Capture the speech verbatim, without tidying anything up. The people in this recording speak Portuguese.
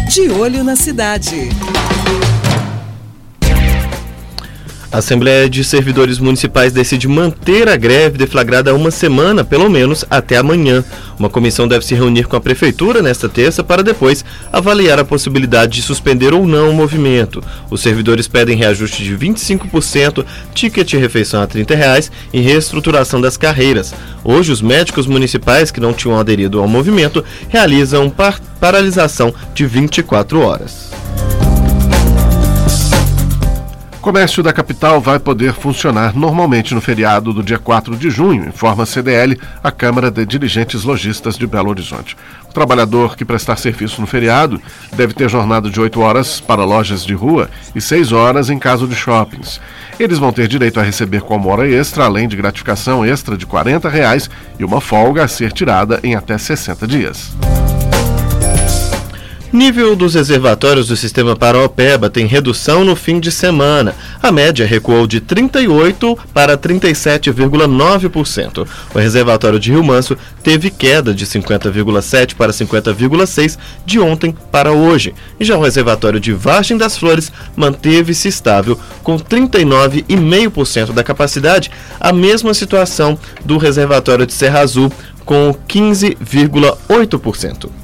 De Olho na Cidade. A Assembleia de Servidores Municipais decide manter a greve deflagrada há uma semana, pelo menos até amanhã. Uma comissão deve se reunir com a Prefeitura nesta terça para depois avaliar a possibilidade de suspender ou não o movimento. Os servidores pedem reajuste de vinte e cinco por cento, ticket de refeição a trinta reais e reestruturação das carreiras. Hoje, os médicos municipais que não tinham aderido ao movimento realizam par- paralisação de vinte e quatro horas. O comércio da capital vai poder funcionar normalmente no feriado do dia quatro de junho, informa a C D L, a Câmara de Dirigentes Lojistas de Belo Horizonte. O trabalhador que prestar serviço no feriado deve ter jornada de oito horas para lojas de rua e seis horas em caso de shoppings. Eles vão ter direito a receber como hora extra, além de gratificação extra de quarenta reais e uma folga a ser tirada em até sessenta dias. Nível dos reservatórios do Sistema Paraopeba tem redução no fim de semana. A média recuou de trinta e oito por cento para trinta e sete vírgula nove por cento. O reservatório de Rio Manso teve queda de cinquenta vírgula sete por cento para cinquenta vírgula seis por cento de ontem para hoje. E já o reservatório de Vargem das Flores manteve-se estável com trinta e nove vírgula cinco por cento da capacidade, a mesma situação do reservatório de Serra Azul com quinze vírgula oito por cento.